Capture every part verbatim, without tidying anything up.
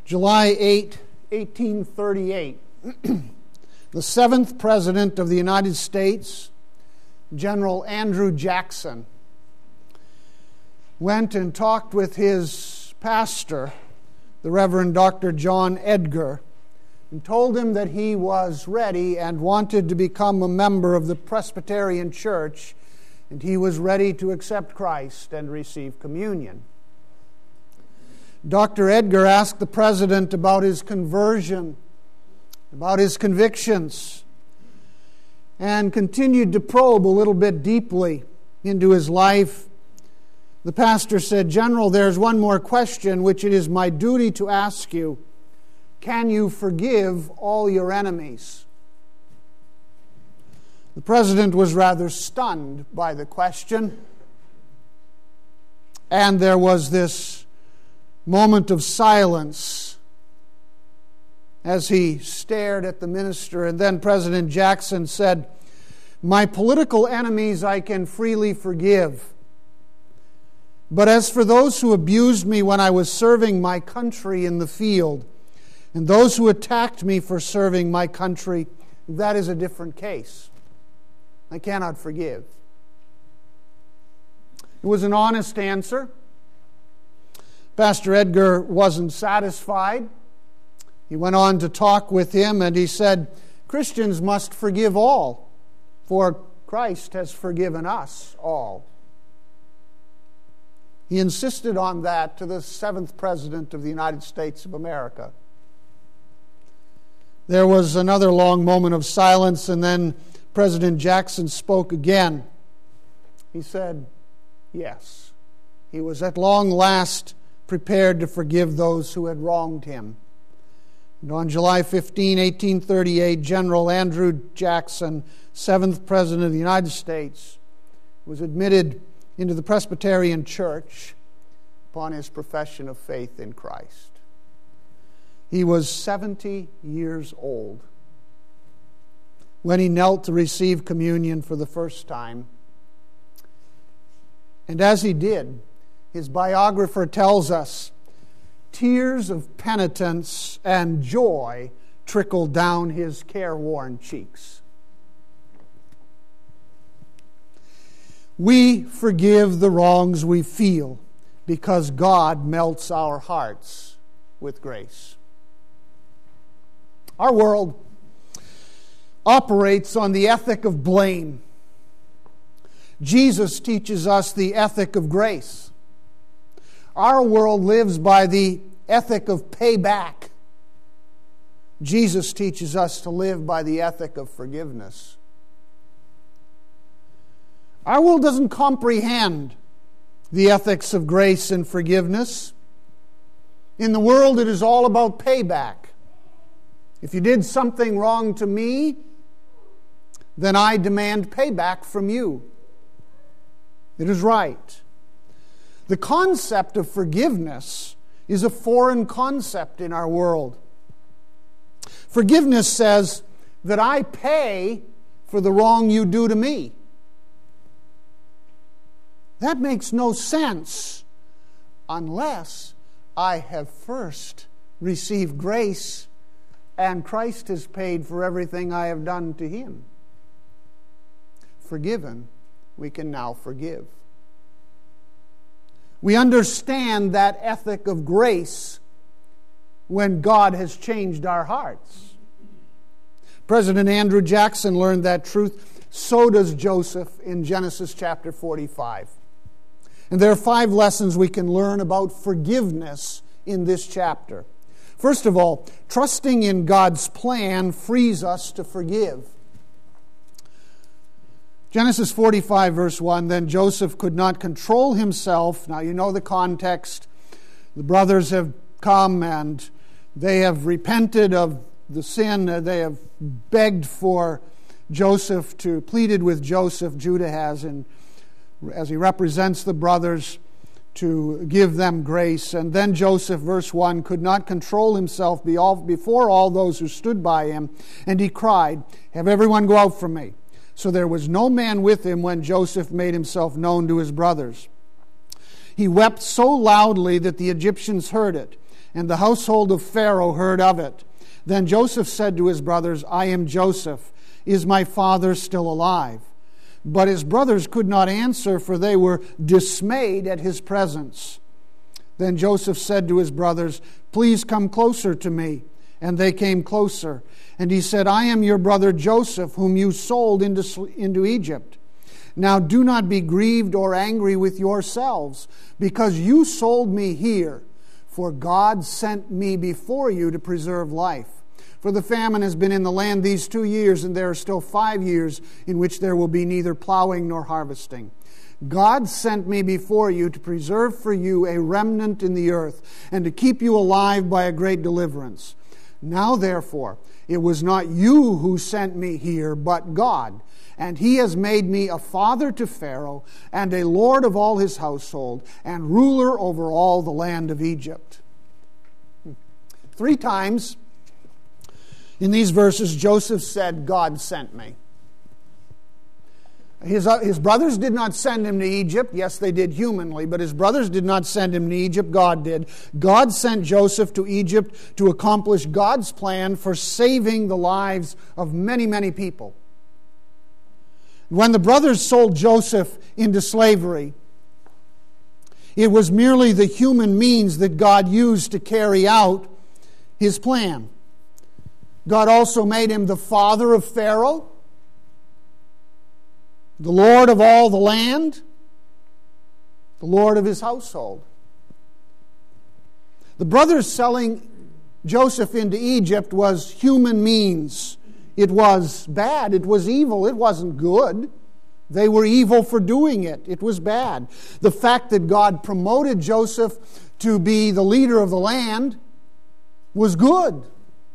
July eighth, eighteen thirty-eight, the seventh President of the United States, General Andrew Jackson, went and talked with his pastor, the Reverend Doctor John Edgar, and told him that he was ready and wanted to become a member of the Presbyterian Church, and he was ready to accept Christ and receive communion. Doctor Edgar asked the president about his conversion, about his convictions, and continued to probe a little bit deeply into his life. The pastor said, "General, there's one more question which it is my duty to ask you. Can you forgive all your enemies?" The president was rather stunned by the question, and there was this moment of silence as he stared at the minister. And then President Jackson said, "My political enemies I can freely forgive. But as for those who abused me when I was serving my country in the field, and those who attacked me for serving my country, that is a different case. I cannot forgive." It was an honest answer. Pastor Edgar wasn't satisfied. He went on to talk with him, and he said, "Christians must forgive all, for Christ has forgiven us all." He insisted on that to the seventh President of the United States of America. There was another long moment of silence, and then President Jackson spoke again. He said, yes, he was at long last prepared to forgive those who had wronged him. And on July fifteenth, eighteen thirty-eight, General Andrew Jackson, seventh President of the United States, was admitted into the Presbyterian Church upon his profession of faith in Christ. He was seventy years old when he knelt to receive communion for the first time. And as he did, his biographer tells us, tears of penitence and joy trickled down his careworn cheeks. We forgive the wrongs we feel because God melts our hearts with grace. Our world operates on the ethic of blame. Jesus teaches us the ethic of grace. Our world lives by the ethic of payback. Jesus teaches us to live by the ethic of forgiveness. Our world doesn't comprehend the ethics of grace and forgiveness. In the world, it is all about payback. If you did something wrong to me, then I demand payback from you. It is right. The concept of forgiveness is a foreign concept in our world. Forgiveness says that I pay for the wrong you do to me. That makes no sense unless I have first received grace and Christ has paid for everything I have done to Him. Forgiven, we can now forgive. We understand that ethic of grace when God has changed our hearts. President Andrew Jackson learned that truth. So does Joseph in Genesis chapter forty-five. And there are five lessons we can learn about forgiveness in this chapter. First of all, trusting in God's plan frees us to forgive. Genesis forty-five, verse one, then Joseph could not control himself. Now you know the context. The brothers have come and they have repented of the sin. They have begged for Joseph to, pleaded with Joseph, Judah has, and as he represents the brothers, to give them grace. And then Joseph, verse one, could not control himself before all those who stood by him, and he cried, "Have everyone go out from me." So there was no man with him when Joseph made himself known to his brothers. He wept so loudly that the Egyptians heard it, and the household of Pharaoh heard of it. Then Joseph said to his brothers, I am Joseph. Is my father still alive? But his brothers could not answer, for they were dismayed at his presence. Then Joseph said to his brothers, Please come closer to me. And they came closer. And he said, I am your brother Joseph, whom you sold into, into Egypt. Now do not be grieved or angry with yourselves, because you sold me here. For God sent me before you to preserve life. For the famine has been in the land these two years, and there are still five years in which there will be neither plowing nor harvesting. God sent me before you to preserve for you a remnant in the earth, and to keep you alive by a great deliverance. Now, therefore, it was not you who sent me here, but God. And he has made me a father to Pharaoh, and a lord of all his household, and ruler over all the land of Egypt. Three times in these verses, Joseph said, God sent me. His, uh, his brothers did not send him to Egypt. Yes, they did humanly, but his brothers did not send him to Egypt. God did. God sent Joseph to Egypt to accomplish God's plan for saving the lives of many, many people. When the brothers sold Joseph into slavery, it was merely the human means that God used to carry out his plan. God also made him the father of Pharaoh, the lord of all the land, the lord of his household. The brothers selling Joseph into Egypt was human means. It was bad. It was evil. It wasn't good. They were evil for doing it. It was bad. The fact that God promoted Joseph to be the leader of the land was good.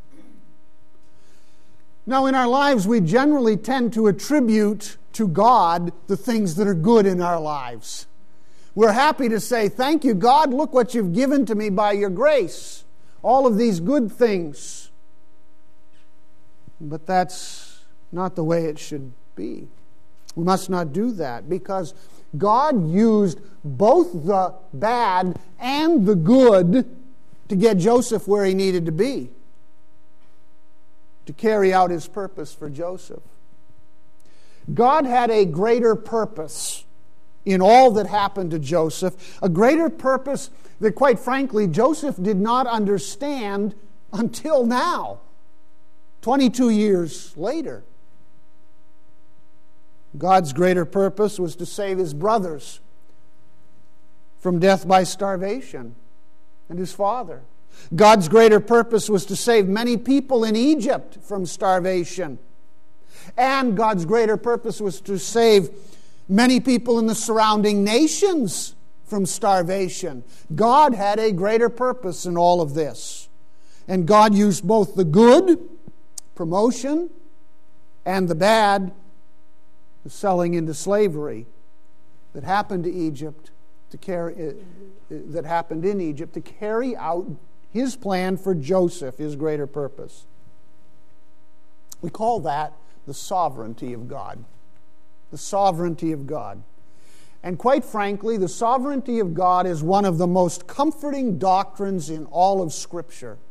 Now, in our lives, we generally tend to attribute to God the things that are good in our lives. We're happy to say, thank you, God, look what you've given to me by your grace. All of these good things. But that's not the way it should be. We must not do that, because God used both the bad and the good to get Joseph where he needed to be, to carry out his purpose for Joseph. God had a greater purpose in all that happened to Joseph, a greater purpose that, quite frankly, Joseph did not understand until now, twenty-two years later. God's greater purpose was to save his brothers from death by starvation, and his father. God's greater purpose was to save many people in Egypt from starvation. And God's greater purpose was to save many people in the surrounding nations from starvation. God had a greater purpose in all of this. And God used both the good, promotion, and the bad, the selling into slavery, that happened to Egypt to carry that happened in Egypt to carry out his plan for Joseph, his greater purpose. We call that the sovereignty of God. The sovereignty of God. And quite frankly, the sovereignty of God is one of the most comforting doctrines in all of Scripture.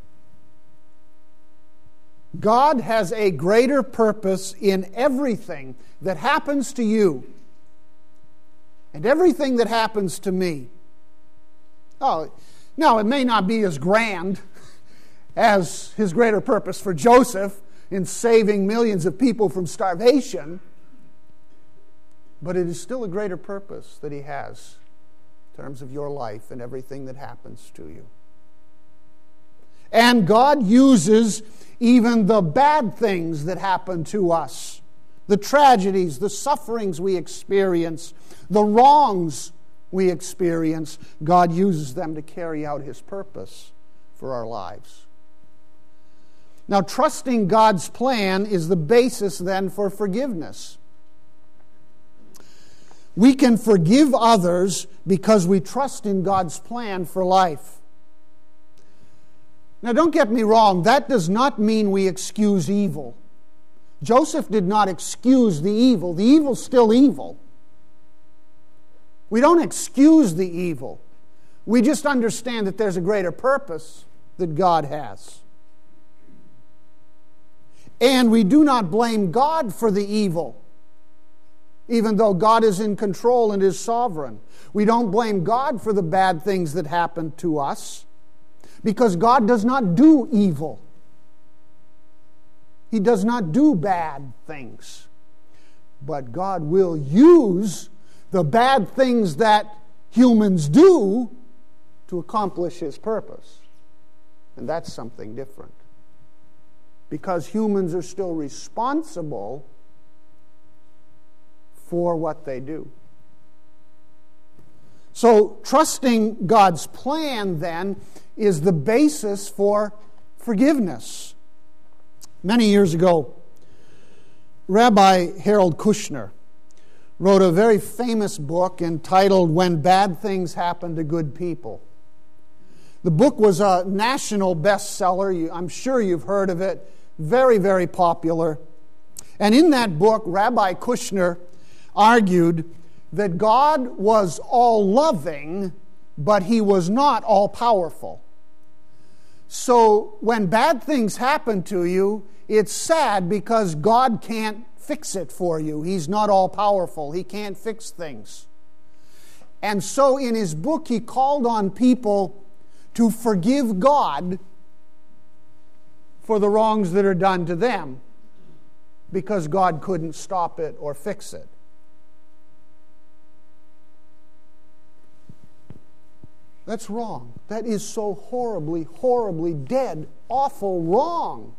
God has a greater purpose in everything that happens to you and everything that happens to me. Oh, now, it may not be as grand as his greater purpose for Joseph in saving millions of people from starvation, but it is still a greater purpose that he has in terms of your life and everything that happens to you. And God uses even the bad things that happen to us, the tragedies, the sufferings we experience, the wrongs we experience, God uses them to carry out his purpose for our lives. Now, trusting God's plan is the basis then for forgiveness. We can forgive others because we trust in God's plan for life. Now, don't get me wrong, that does not mean we excuse evil. Joseph did not excuse the evil. The evil's still evil. We don't excuse the evil. We just understand that there's a greater purpose that God has. And we do not blame God for the evil, even though God is in control and is sovereign. We don't blame God for the bad things that happen to us, because God does not do evil. He does not do bad things. But God will use the bad things that humans do to accomplish His purpose. And that's something different. Because humans are still responsible for what they do. So, trusting God's plan, then, is the basis for forgiveness. Many years ago, Rabbi Harold Kushner wrote a very famous book entitled When Bad Things Happen to Good People. The book was a national bestseller. I'm sure you've heard of it. Very, very popular. And in that book, Rabbi Kushner argued that God was all-loving, but He was not all-powerful. So when bad things happen to you, it's sad because God can't fix it for you. He's not all-powerful. He can't fix things. And so in his book, he called on people to forgive God for the wrongs that are done to them, because God couldn't stop it or fix it. That's wrong. That is so horribly, horribly dead, awful wrong.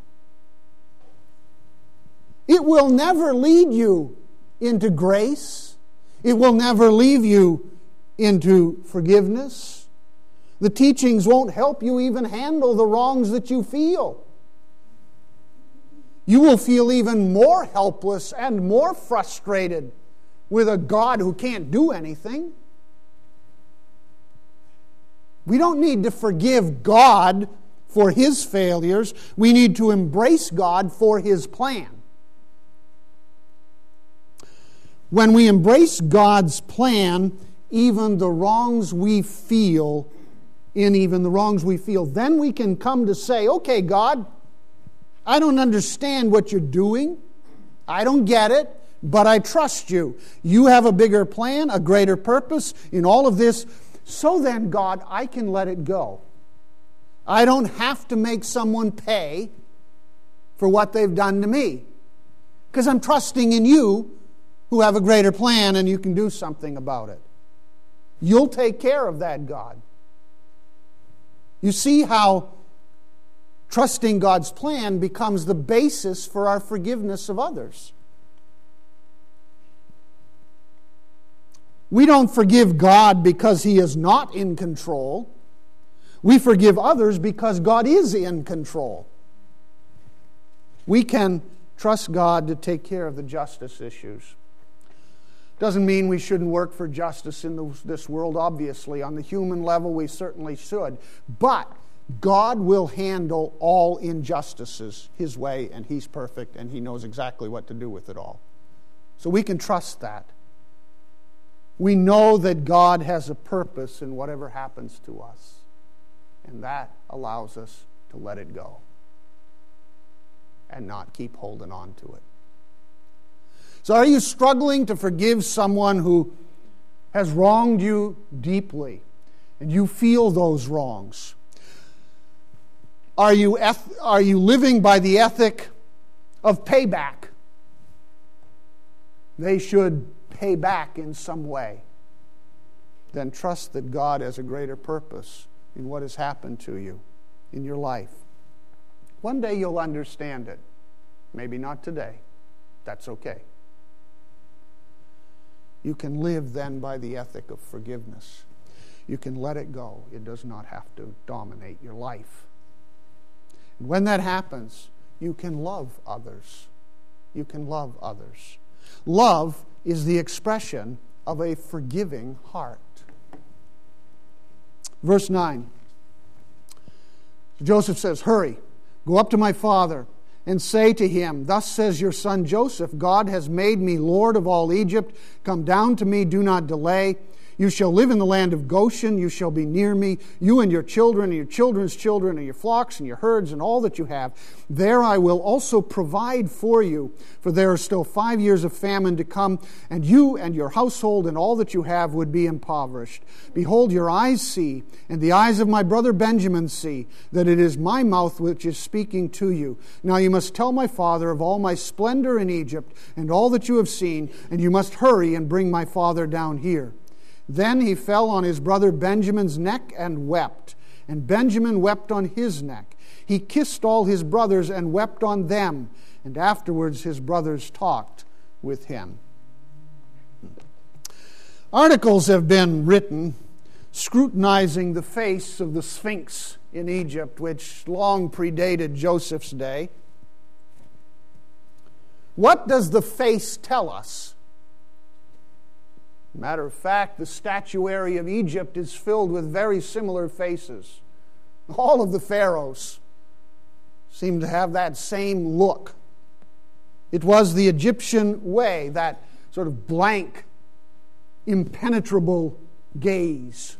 It will never lead you into grace. It will never lead you into forgiveness. The teachings won't help you even handle the wrongs that you feel. You will feel even more helpless and more frustrated with a God who can't do anything. We don't need to forgive God for His failures. We need to embrace God for His plan. When we embrace God's plan, even the wrongs we feel, in even the wrongs we feel, then we can come to say, okay, God, I don't understand what you're doing. I don't get it, but I trust you. You have a bigger plan, a greater purpose in all of this. So then, God, I can let it go. I don't have to make someone pay for what they've done to me, because I'm trusting in you, who have a greater plan, and you can do something about it. You'll take care of that, God. You see how trusting God's plan becomes the basis for our forgiveness of others. We don't forgive God because He is not in control. We forgive others because God is in control. We can trust God to take care of the justice issues. Doesn't mean we shouldn't work for justice in this world, obviously. On the human level, we certainly should. But God will handle all injustices His way, and He's perfect, and He knows exactly what to do with it all. So we can trust that. We know that God has a purpose in whatever happens to us, and that allows us to let it go and not keep holding on to it. So are you struggling to forgive someone who has wronged you deeply, and you feel those wrongs? Are you, eth- are you living by the ethic of payback? They should pay back in some way. Then trust that God has a greater purpose in what has happened to you in your life. One day you'll understand it. Maybe not today. That's okay. You can live then by the ethic of forgiveness. You can let it go. It does not have to dominate your life. And when that happens, you can love others. You can love others. Love is the expression of a forgiving heart. Verse nine. Joseph says, "Hurry, go up to my father and say to him, 'Thus says your son Joseph, God has made me Lord of all Egypt. Come down to me, do not delay. You shall live in the land of Goshen. You shall be near me, you and your children and your children's children and your flocks and your herds and all that you have. There I will also provide for you, for there are still five years of famine to come, and you and your household and all that you have would be impoverished. Behold, your eyes see, and the eyes of my brother Benjamin see, that it is my mouth which is speaking to you. Now you must tell my father of all my splendor in Egypt and all that you have seen, and you must hurry and bring my father down here. Then he fell on his brother Benjamin's neck and wept, and Benjamin wept on his neck. He kissed all his brothers and wept on them, and afterwards his brothers talked with him. Articles have been written scrutinizing the face of the Sphinx in Egypt, which long predated Joseph's day. What does the face tell us? Matter of fact, the statuary of Egypt is filled with very similar faces. All of the pharaohs seem to have that same look. It was the Egyptian way, that sort of blank, impenetrable gaze.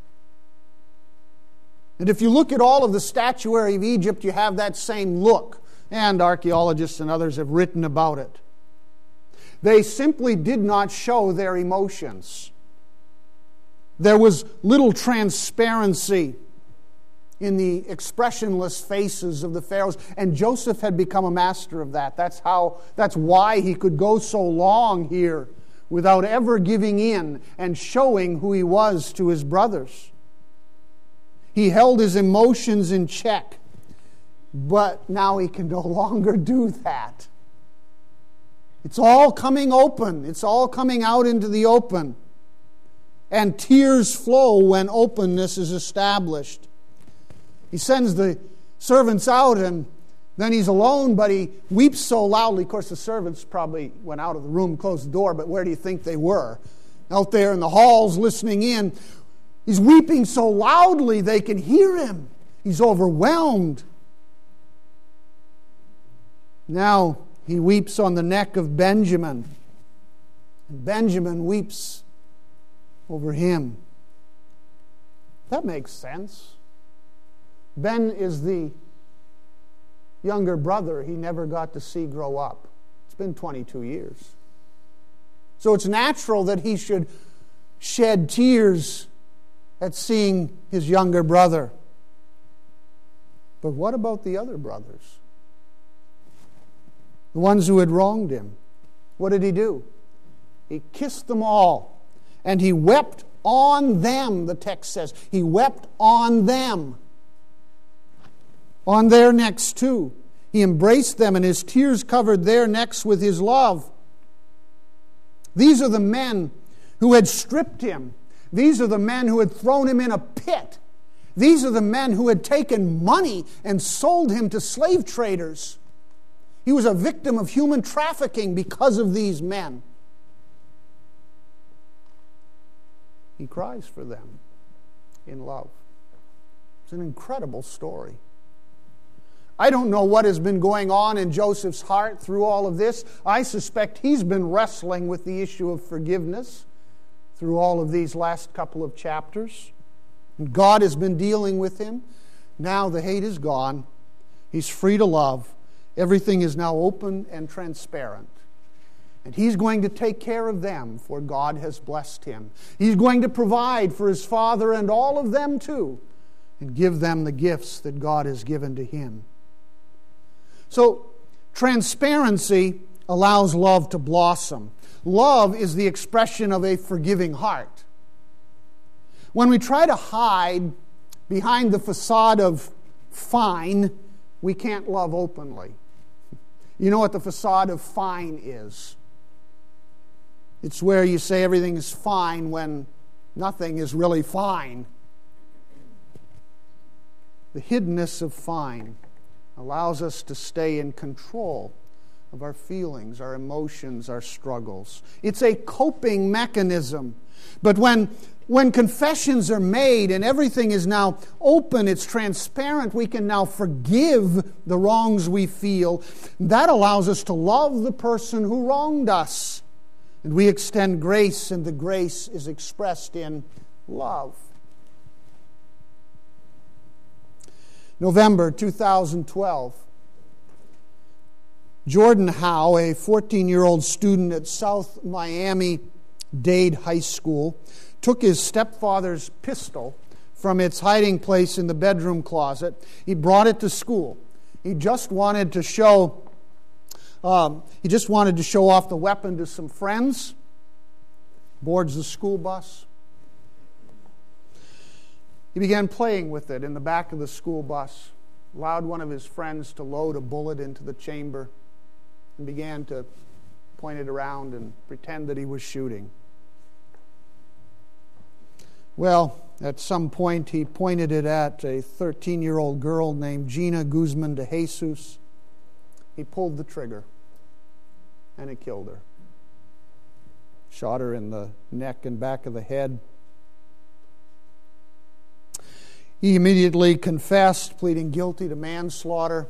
And if you look at all of the statuary of Egypt, you have that same look. And archaeologists and others have written about it. They simply did not show their emotions. There was little transparency in the expressionless faces of the pharaohs, and Joseph had become a master of that. That's how, that's why he could go so long here without ever giving in and showing who he was to his brothers. He held his emotions in check, but now he can no longer do that. It's all coming open. It's all coming out into the open. And tears flow when openness is established. He sends the servants out, and then he's alone, but he weeps so loudly. Of course, the servants probably went out of the room, closed the door, but where do you think they were? Out there in the halls listening in. He's weeping so loudly they can hear him. He's overwhelmed. Now he weeps on the neck of Benjamin, and Benjamin weeps over him. That makes sense. Ben is the younger brother he never got to see grow up. It's been twenty-two years. So it's natural that he should shed tears at seeing his younger brother. But what about the other brothers? The ones who had wronged him. What did he do? He kissed them all. And he wept on them, the text says. He wept on them. On their necks too. He embraced them, and his tears covered their necks with his love. These are the men who had stripped him. These are the men who had thrown him in a pit. These are the men who had taken money and sold him to slave traders. He was a victim of human trafficking because of these men. He cries for them in love. It's an incredible story. I don't know what has been going on in Joseph's heart through all of this. I suspect he's been wrestling with the issue of forgiveness through all of these last couple of chapters. And God has been dealing with him. Now the hate is gone. He's free to love. Everything is now open and transparent. And he's going to take care of them, for God has blessed him. He's going to provide for his father and all of them too, and give them the gifts that God has given to him. So, transparency allows love to blossom. Love is the expression of a forgiving heart. When we try to hide behind the facade of fine, we can't love openly. You know what the facade of fine is? It's where you say everything is fine when nothing is really fine. The hiddenness of fine allows us to stay in control of our feelings, our emotions, our struggles. It's a coping mechanism. But when, when confessions are made and everything is now open, it's transparent, we can now forgive the wrongs we feel. That allows us to love the person who wronged us. And we extend grace, and the grace is expressed in love. November two thousand twelve. Jordan Howe, a fourteen-year-old student at South Miami-Dade High School, took his stepfather's pistol from its hiding place in the bedroom closet. He brought it to school. He just wanted to show um, he just wanted to show off the weapon to some friends. Boards the school bus. He began playing with it in the back of the school bus, allowed one of his friends to load a bullet into the chamber, and began to point it around and pretend that he was shooting. Well, at some point he pointed it at a thirteen-year-old girl named Gina Guzman de Jesus. He pulled the trigger, and it killed her. Shot her in the neck and back of the head. He immediately confessed, pleading guilty to manslaughter,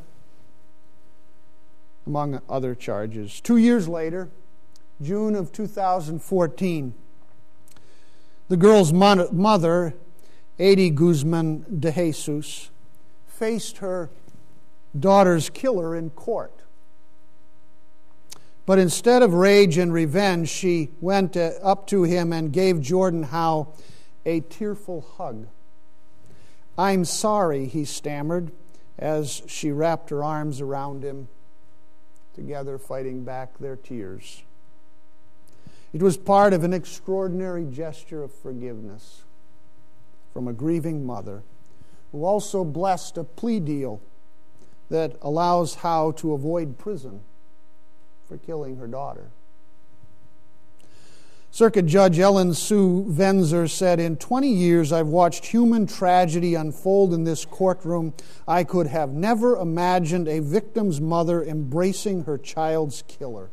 among other charges. Two years later, June of two thousand fourteen, the girl's mother, Adi Guzman de Jesus, faced her daughter's killer in court. But instead of rage and revenge, she went up to him and gave Jordan Howe a tearful hug. "I'm sorry," he stammered, as she wrapped her arms around him, together fighting back their tears. It was part of an extraordinary gesture of forgiveness from a grieving mother, who also blessed a plea deal that allows Howe to avoid prison for killing her daughter. Circuit Judge Ellen Sue Venzer said, "In twenty years I've watched human tragedy unfold in this courtroom. I could have never imagined a victim's mother embracing her child's killer."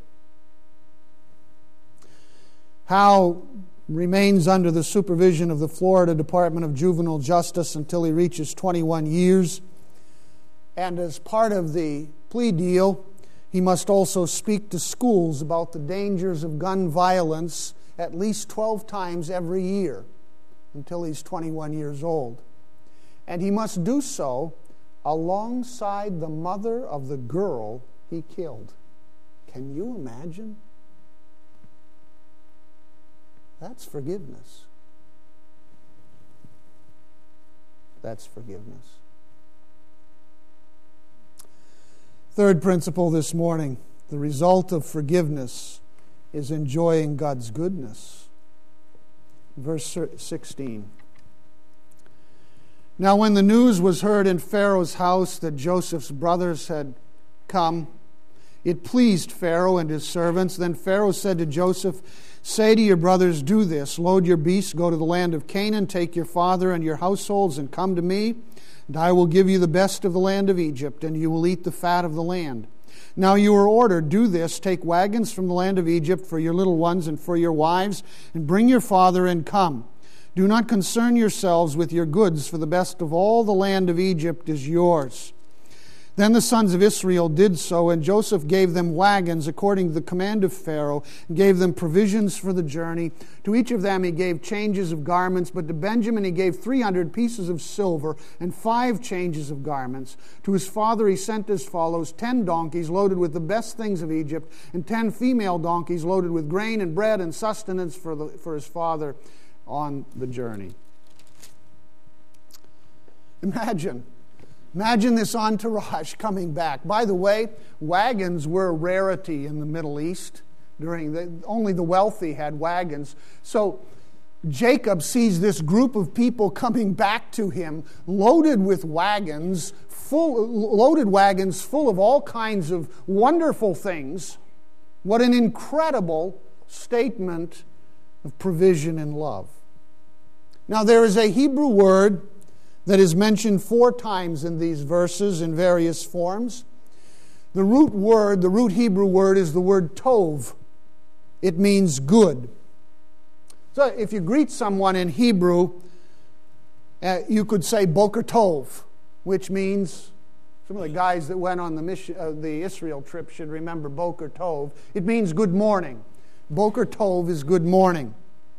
Howe remains under the supervision of the Florida Department of Juvenile Justice until he reaches twenty-one years. And as part of the plea deal, he must also speak to schools about the dangers of gun violence at least twelve times every year until he's twenty-one years old. And he must do so alongside the mother of the girl he killed. Can you imagine? That's forgiveness. That's forgiveness. Third principle this morning, the result of forgiveness is enjoying God's goodness. Verse sixteen. Now when the news was heard in Pharaoh's house that Joseph's brothers had come, it pleased Pharaoh and his servants. Then Pharaoh said to Joseph, "Say to your brothers, do this. Load your beasts, go to the land of Canaan, take your father and your households, and come to me. And I will give you the best of the land of Egypt, and you will eat the fat of the land. Now you are ordered, do this, take wagons from the land of Egypt for your little ones and for your wives, and bring your father and come. Do not concern yourselves with your goods, for the best of all the land of Egypt is yours." Then the sons of Israel did so, and Joseph gave them wagons according to the command of Pharaoh, and gave them provisions for the journey. To each of them he gave changes of garments, but to Benjamin he gave three hundred pieces of silver and five changes of garments. To his father he sent as follows: ten donkeys loaded with the best things of Egypt, and ten female donkeys loaded with grain and bread and sustenance for, the, for his father on the journey. Imagine. Imagine this entourage coming back. By the way, wagons were a rarity in the Middle East. During the, only the wealthy had wagons. So Jacob sees this group of people coming back to him, loaded with wagons, full, loaded wagons full of all kinds of wonderful things. What an incredible statement of provision and love. Now there is a Hebrew word that is mentioned four times in these verses in various forms. The root word, the root Hebrew word is the word tov. It means good. So if you greet someone in Hebrew, uh, you could say Boker Tov, which means, some of the guys that went on the mission, uh, the Israel trip should remember Boker Tov. It means good morning. Boker Tov is good morning.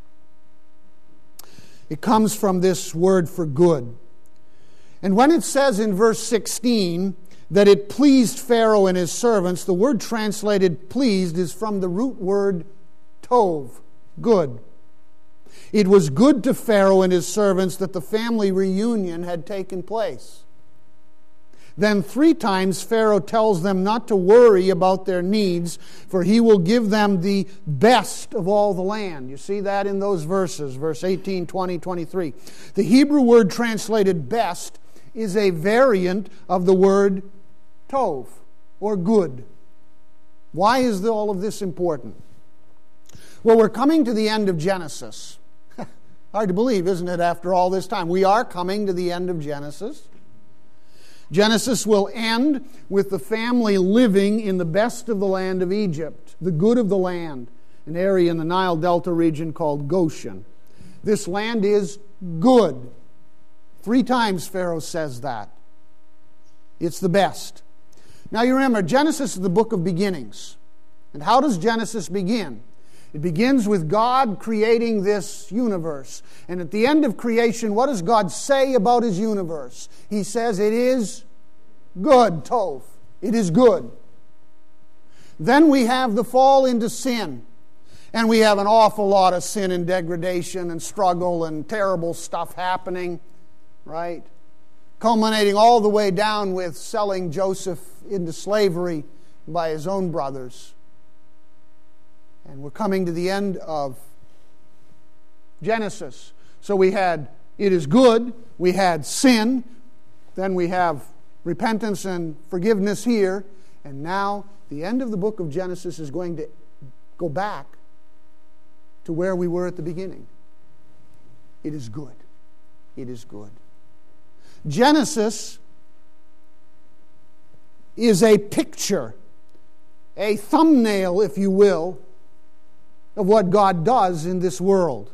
It comes from this word for good. And when it says in verse sixteen that it pleased Pharaoh and his servants, the word translated pleased is from the root word tov, good. It was good to Pharaoh and his servants that the family reunion had taken place. Then three times Pharaoh tells them not to worry about their needs, for he will give them the best of all the land. You see that in those verses, verse eighteen, twenty, twenty-three. The Hebrew word translated best is a variant of the word tov, or good. Why is all of this important? Well, we're coming to the end of Genesis. Hard to believe, isn't it, after all this time? We are coming to the end of Genesis. Genesis will end with the family living in the best of the land of Egypt, the good of the land, an area in the Nile Delta region called Goshen. This land is good. Three times Pharaoh says that. It's the best. Now you remember, Genesis is the book of beginnings. And how does Genesis begin? It begins with God creating this universe. And at the end of creation, what does God say about His universe? He says it is good, tov. It is good. Then we have the fall into sin. And we have an awful lot of sin and degradation and struggle and terrible stuff happening, right? Culminating all the way down with selling Joseph into slavery by his own brothers. And we're coming to the end of Genesis. So we had, it is good, we had sin, then we have repentance and forgiveness here, and now the end of the book of Genesis is going to go back to where we were at the beginning. It is good. It is good. Genesis is a picture, a thumbnail, if you will, of what God does in this world.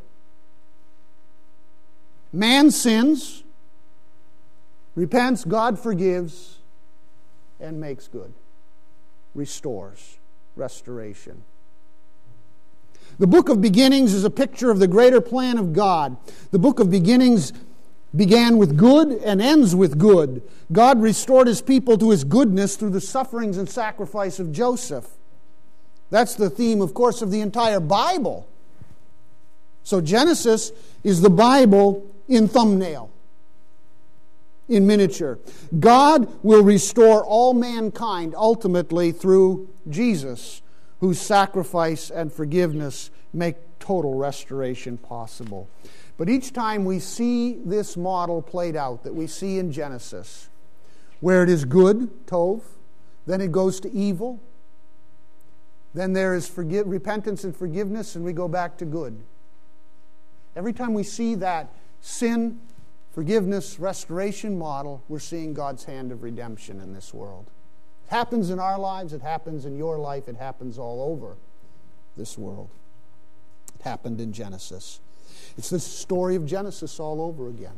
Man sins, repents, God forgives, and makes good. Restores. Restoration. The book of beginnings is a picture of the greater plan of God. The book of beginnings began with good and ends with good. God restored His people to His goodness through the sufferings and sacrifice of Joseph. That's the theme, of course, of the entire Bible. So Genesis is the Bible in thumbnail, in miniature. God will restore all mankind ultimately through Jesus, whose sacrifice and forgiveness make total restoration possible. But each time we see this model played out that we see in Genesis, where it is good, tov, then it goes to evil, then there is forgive, repentance and forgiveness, and we go back to good. Every time we see that sin, forgiveness, restoration model, we're seeing God's hand of redemption in this world. It happens in our lives, it happens in your life, it happens all over this world. It happened in Genesis. It's the story of Genesis all over again.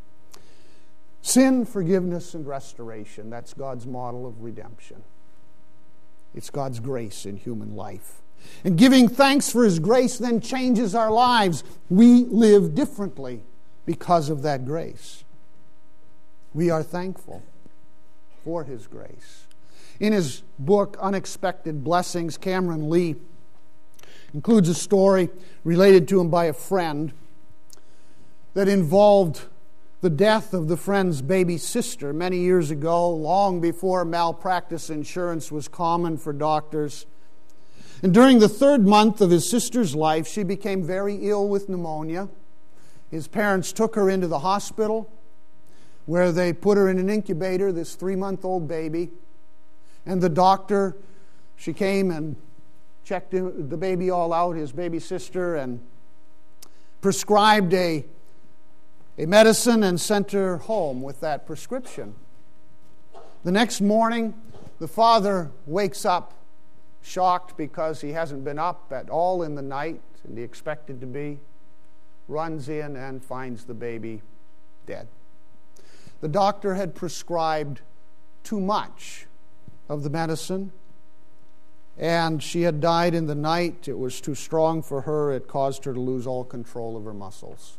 Sin, forgiveness, and restoration. That's God's model of redemption. It's God's grace in human life. And giving thanks for His grace then changes our lives. We live differently because of that grace. We are thankful for His grace. In his book, Unexpected Blessings, Cameron Lee includes a story related to him by a friend that involved the death of the friend's baby sister many years ago, long before malpractice insurance was common for doctors. And during the third month of his sister's life, she became very ill with pneumonia. His parents took her into the hospital, where they put her in an incubator, this three-month-old baby. And the doctor, she came and checked the baby all out, his baby sister, and prescribed a a medicine and sent her home with that prescription. The next morning, the father wakes up shocked because he hasn't been up at all in the night, and he expected to be, runs in and finds the baby dead. The doctor had prescribed too much of the medicine, and she had died in the night. It was too strong for her. It caused her to lose all control of her muscles.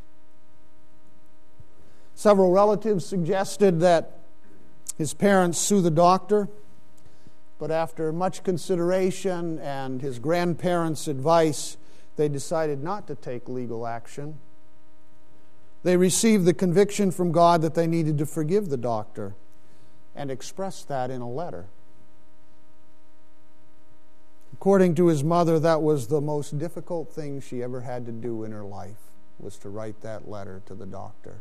Several relatives suggested that his parents sue the doctor, but after much consideration and his grandparents' advice, they decided not to take legal action. They received the conviction from God that they needed to forgive the doctor and expressed that in a letter. According to his mother, that was the most difficult thing she ever had to do in her life, was to write that letter to the doctor.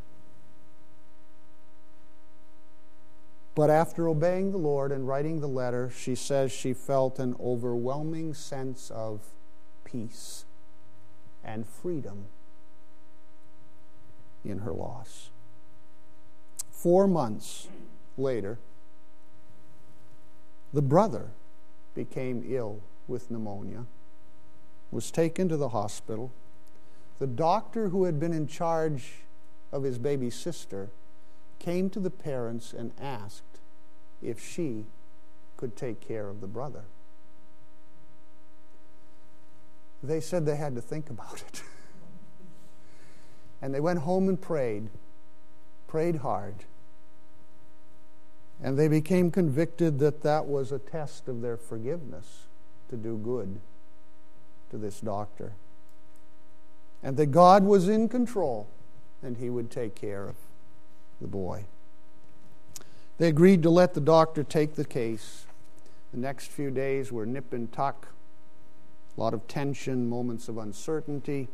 But after obeying the Lord and writing the letter, she says she felt an overwhelming sense of peace and freedom in her loss. Four months later, the brother became ill with pneumonia, was taken to the hospital. The doctor who had been in charge of his baby sister came to the parents and asked if she could take care of the brother. They said they had to think about it. And they went home and prayed, prayed hard. And they became convicted that that was a test of their forgiveness to do good to this doctor. And that God was in control and He would take care of the boy. They agreed to let the doctor take the case. The next few days were nip and tuck, a lot of tension, moments of uncertainty.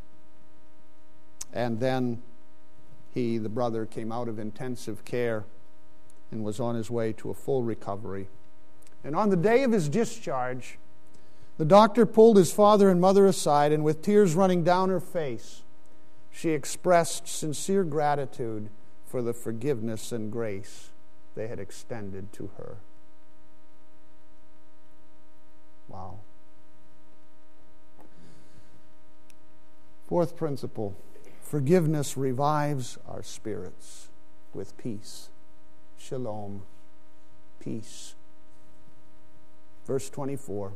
And then he, the brother, came out of intensive care and was on his way to a full recovery. And on the day of his discharge, the doctor pulled his father and mother aside, and with tears running down her face, she expressed sincere gratitude for the forgiveness and grace they had extended to her. Wow. Fourth principle, forgiveness revives our spirits with peace. Shalom, peace. Verse twenty-four.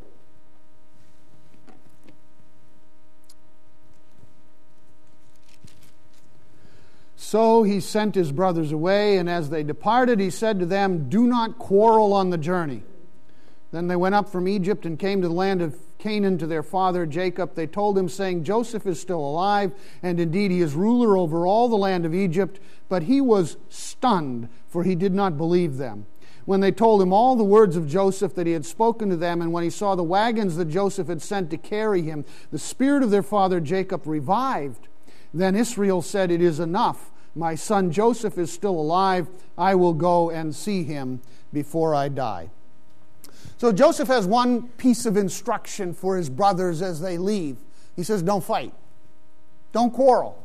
So he sent his brothers away, and as they departed, he said to them, "Do not quarrel on the journey." Then they went up from Egypt and came to the land of Canaan to their father Jacob. They told him, saying, "Joseph is still alive, and indeed he is ruler over all the land of Egypt." But he was stunned, for he did not believe them. When they told him all the words of Joseph that he had spoken to them, and when he saw the wagons that Joseph had sent to carry him, the spirit of their father Jacob revived. Then Israel said, "It is enough. My son Joseph is still alive. I will go and see him before I die." So Joseph has one piece of instruction for his brothers as they leave. He says, don't fight. Don't quarrel.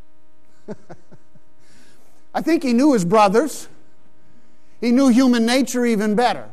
I think he knew his brothers. He knew human nature even better.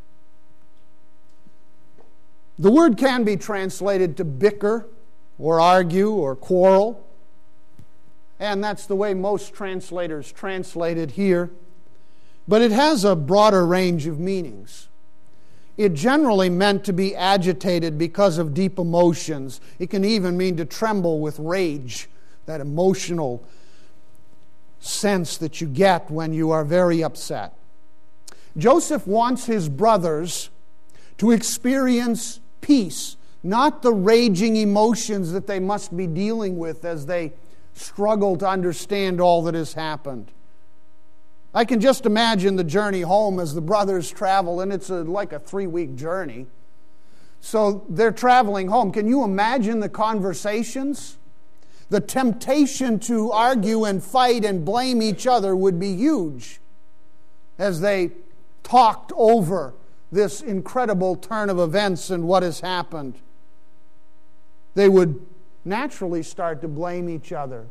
The word can be translated to bicker or argue or quarrel. And that's the way most translators translate it here. But it has a broader range of meanings. It generally meant to be agitated because of deep emotions. It can even mean to tremble with rage, that emotional sense that you get when you are very upset. Joseph wants his brothers to experience peace, not the raging emotions that they must be dealing with as they struggle to understand all that has happened. I can just imagine the journey home as the brothers travel, and it's a, like a three-week journey. So they're traveling home. Can you imagine the conversations? The temptation to argue and fight and blame each other would be huge as they talked over this incredible turn of events and what has happened. They would naturally start to blame each other.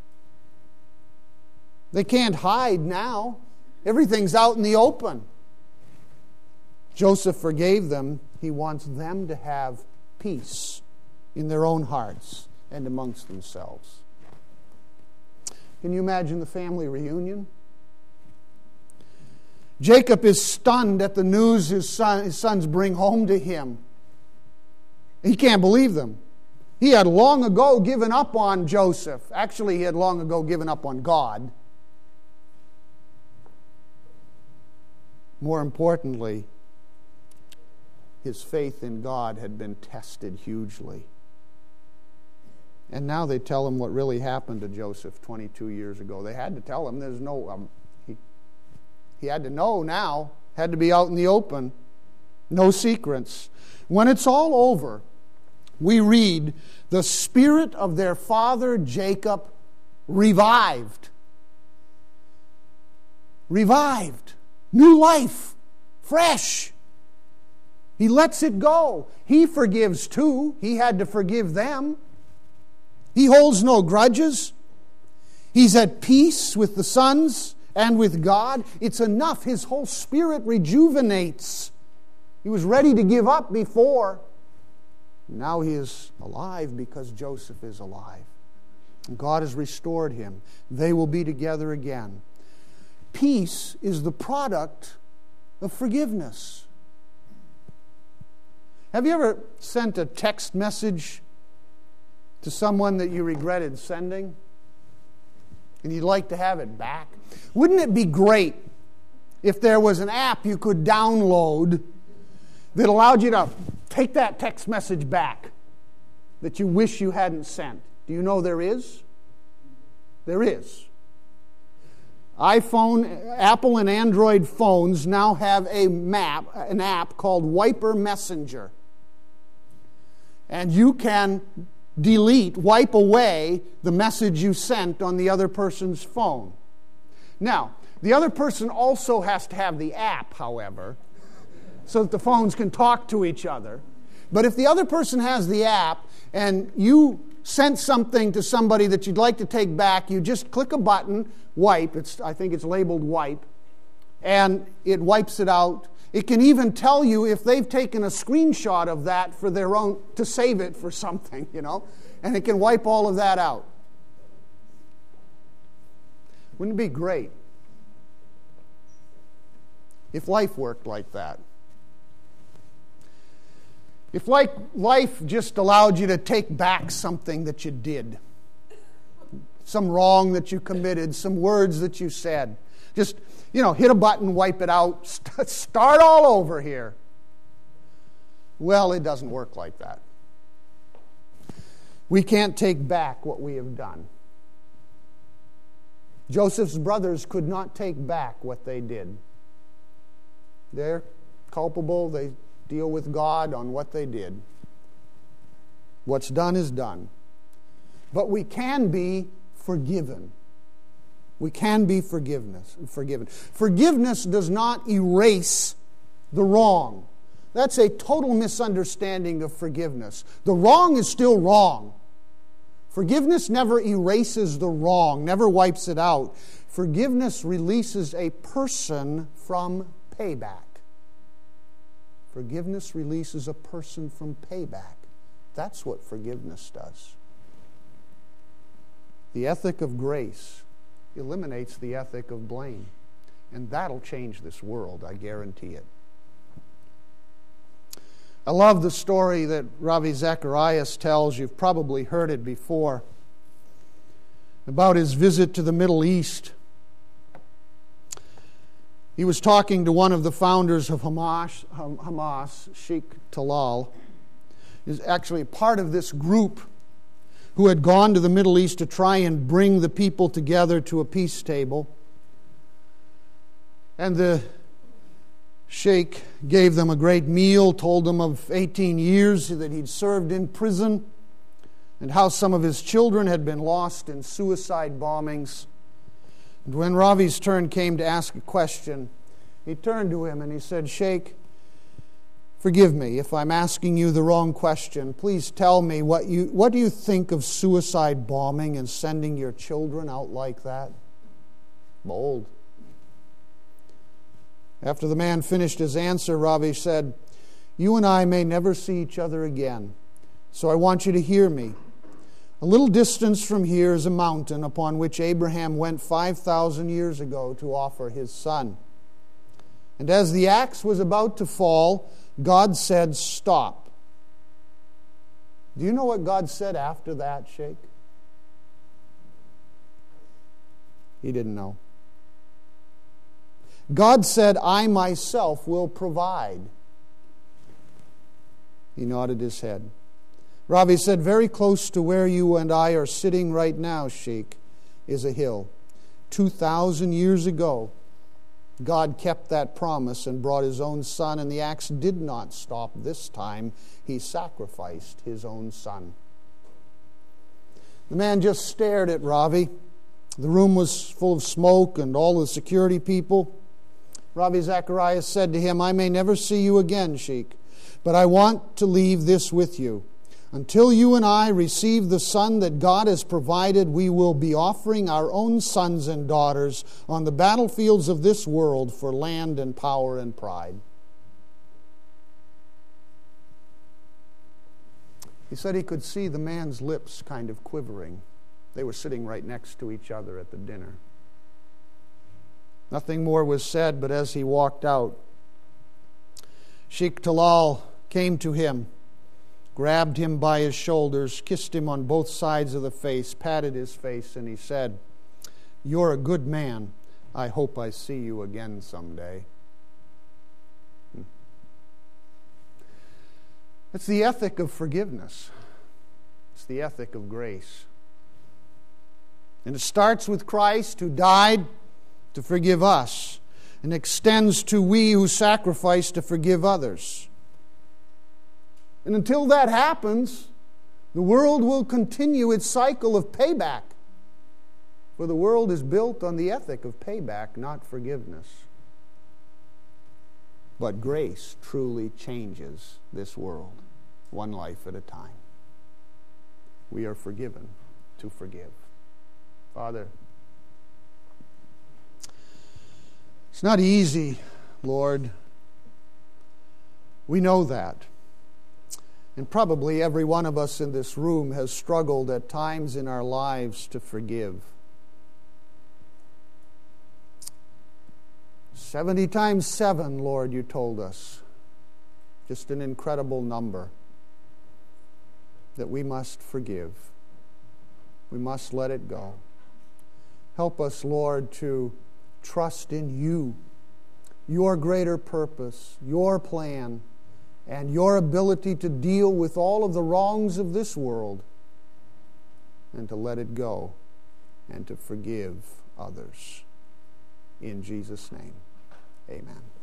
They can't hide now. Everything's out in the open. Joseph forgave them. He wants them to have peace in their own hearts and amongst themselves. Can you imagine the family reunion? Jacob is stunned at the news his, son, his sons bring home to him. He can't believe them. He had long ago given up on Joseph. Actually, he had long ago given up on God. More importantly, his faith in God had been tested hugely. And now they tell him what really happened to Joseph twenty-two years ago. They had to tell him. There's no, um, he, he had to know now. Had to be out in the open. No secrets. When it's all over, we read, the spirit of their father Jacob revived. Revived. New life. Fresh. He lets it go. He forgives too. He had to forgive them. He holds no grudges. He's at peace with the sons and with God. It's enough. His whole spirit rejuvenates. He was ready to give up before. Now he is alive because Joseph is alive. God has restored him. They will be together again. Peace is the product of forgiveness. Have you ever sent a text message to someone that you regretted sending and you'd like to have it back? Wouldn't it be great if there was an app you could download that allowed you to take that text message back that you wish you hadn't sent? Do you know there is? There is. iPhone, Apple and Android phones now have a map, an app called Wiper Messenger. And you can delete, wipe away the message you sent on the other person's phone. Now, the other person also has to have the app, however, so that the phones can talk to each other. But if the other person has the app and you sent something to somebody that you'd like to take back, you just click a button, wipe, it's, I think it's labeled wipe, and it wipes it out. It can even tell you if they've taken a screenshot of that for their own, to save it for something, you know, and it can wipe all of that out. Wouldn't it be great if life worked like that? If like life just allowed you to take back something that you did, some wrong that you committed, some words that you said, just, you know, hit a button, wipe it out, start all over here. Well, it doesn't work like that. We can't take back what we have done. Joseph's brothers could not take back what they did. They're culpable. They deal with God on what they did. What's done is done. But we can be forgiven. We can be forgiveness, forgiven. Forgiveness does not erase the wrong. That's a total misunderstanding of forgiveness. The wrong is still wrong. Forgiveness never erases the wrong, never wipes it out. Forgiveness releases a person from payback. Forgiveness releases a person from payback. That's what forgiveness does. The ethic of grace eliminates the ethic of blame. And that'll change this world, I guarantee it. I love the story that Ravi Zacharias tells. You've probably heard it before. About his visit to the Middle East. He was talking to one of the founders of Hamas, Hamas, Sheikh Talal. He's actually part of this group who had gone to the Middle East to try and bring the people together to a peace table. And the sheikh gave them a great meal, told them of eighteen years that he'd served in prison, and how some of his children had been lost in suicide bombings. And when Ravi's turn came to ask a question, he turned to him and he said, "Sheikh, forgive me if I'm asking you the wrong question. Please tell me what you what do you think of suicide bombing and sending your children out like that?" Bold. After the man finished his answer, Ravi said, "You and I may never see each other again, so I want you to hear me. A little distance from here is a mountain upon which Abraham went five thousand years ago to offer his son. And as the axe was about to fall, God said, 'Stop.' Do you know what God said after that, Sheikh? He didn't know. God said, I myself will provide. He nodded his head. Ravi said, very close to where you and I are sitting right now, Sheikh, is a hill. Two thousand years ago, God kept that promise and brought His own Son, and the axe did not stop this time. He sacrificed His own Son. The man just stared at Ravi. The room was full of smoke and all the security people. Ravi Zacharias said to him, I may never see you again, Sheikh, but I want to leave this with you. Until you and I receive the Son that God has provided, we will be offering our own sons and daughters on the battlefields of this world for land and power and pride. He said he could see the man's lips kind of quivering. They were sitting right next to each other at the dinner. Nothing more was said, but as he walked out, Sheikh Talal came to him, grabbed him by his shoulders, kissed him on both sides of the face, patted his face, and he said, you're a good man. I hope I see you again someday. Hmm. It's the ethic of forgiveness. It's the ethic of grace. And it starts with Christ, who died to forgive us, and extends to we who sacrifice to forgive others. And until that happens, the world will continue its cycle of payback. For the world is built on the ethic of payback, not forgiveness. But grace truly changes this world, one life at a time. We are forgiven to forgive. Father, it's not easy, Lord. We know that. And probably every one of us in this room has struggled at times in our lives to forgive. Seventy times seven, Lord, you told us. Just an incredible number that we must forgive. We must let it go. Help us, Lord, to trust in you, your greater purpose, your plan, and your ability to deal with all of the wrongs of this world, and to let it go and to forgive others. In Jesus' name, amen.